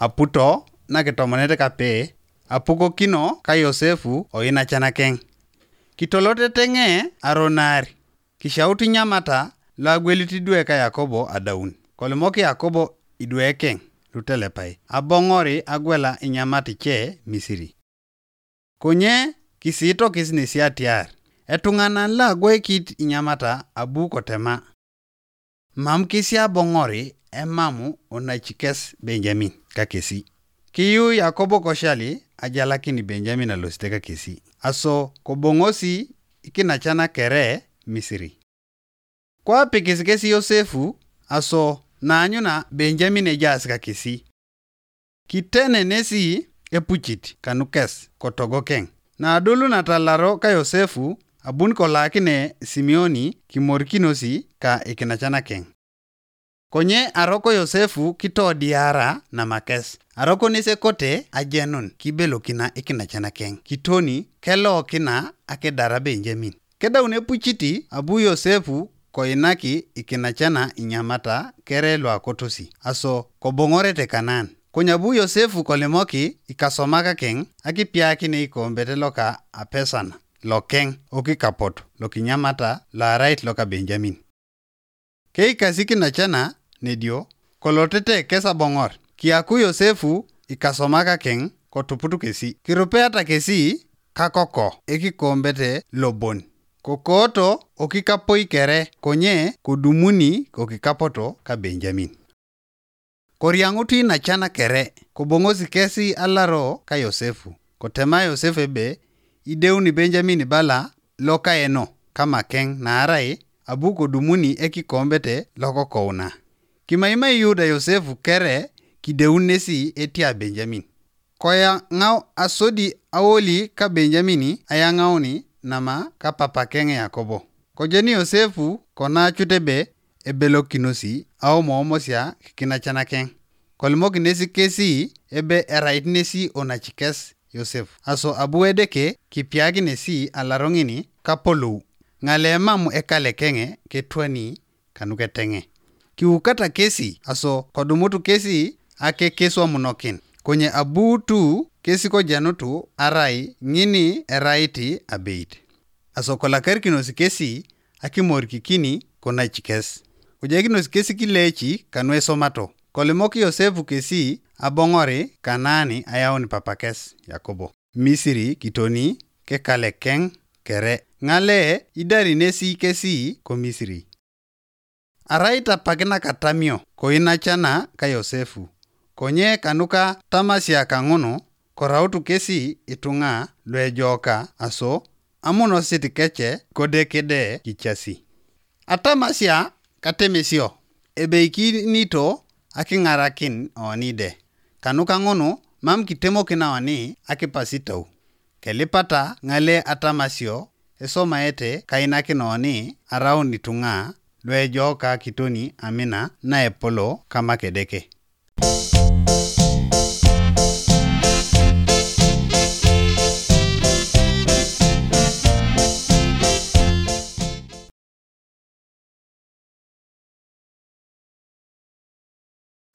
aputo na kitomonete kape apuko kino ka Yosefu oina chanakeng. Kitolote tenge aronari. Kishauti nyamata lagweliti dwe ka Yakobo adaun. Kolimoki Yakobo idwekeng lutelepai. Abongori agwela inyamati che Misiri. Konye kisito kisnisi atiar. Etungana lagwe kit inyamata abu kotema. Mam kisi abongori emamu onachikes Benjamin kakesi. Kiyu Yakobo koshali ajalakini Benjamin alosteka kesi. Aso kobongosi ikinachana kere Misiri. Kwa pekisikesi Yosefu aso nanyuna Benjamin ejasika kesi. Kitene nesi epuchit kanukes kotogokeng. Na adulu natalaro ka Yosefu abun kolakine Simeoni kimorkinosi ka ikinachana keng. Konye aroko Yosefu kito diara na makes. Aroko nise kote ajenun kibelo kina ikinachana keng. Kitoni kelo kina ake dara Benjamin. Keda unepuchiti abu Yosefu koinaki ikinachana inyamata kere lwa kotosi. Aso kobongorete Kanan. Konyabu Yosefu kolemoki ikasomaka keng akipiaki ne ikombete loka apesana. Lokeng okikapoto lokinyamata la right loka Benjamin. Kei kasiki nachana nedio kolotete kesa bongor. Kiaku Yosefu ikasomaka keng kotuputu kesi. Kirupeata kesi kakoko ekikombete lobon. Kokoto okikapoi kere konye kudumuni kokikapoto ka Benjamin. Korianguti nachana kere kobongosi kesi alaro ka Yosefu. Kotema Yosefu ebe ideuni Benjamin bala loka eno kama keng na arai abu kodumuni ekikombete loko kouna. Kimaima Yuda Yosefu kere kideunesi etia Benjamin. Koya ngau asodi awoli ka Benjamini ayangauni nama ka papa kenge Yakobo. Kojeni Yosefu kona chutebe ebelo kinosi au moomosia kinachana keng. Kolmoki nesi kesi ebe erait nesi onachikes Yosefu. Aso abu edeke kipiagi nesi alarongini kapolu. Ngale mamu ekale kenge ketwani kanuketenge. Kiukata kesi aso kodumutu kesi ake keswa munokin. Konye abu tu kesi ko janutu arai ngini eraiti abeit. Aso kolakerkinosi kesi aki morkikini kona chikes. Kujakinosi kesi kilechi kanwe somato. Kolimoki Yosefu kesi abongori Kanani ayaoni papakes Yakobo. Misiri kitoni ke kale keng kere. Ngale idari nesi kesi ko Misiri. Araita pagina katamio ko inachana ka Yosefu. Konye kanuka tamasia kangono korautu kesi itunga lwejoka aso amuno siti keche kodekede kichasi. Atamasia katemesio ebe iki nito akingarakin onide. Kanuka ngono mam kitemo kina wani akipasitau. Kelipata ngale atamasio esomaete kainakin oni arauni tunga lwejoka kitoni amina na epolo kama kedeke.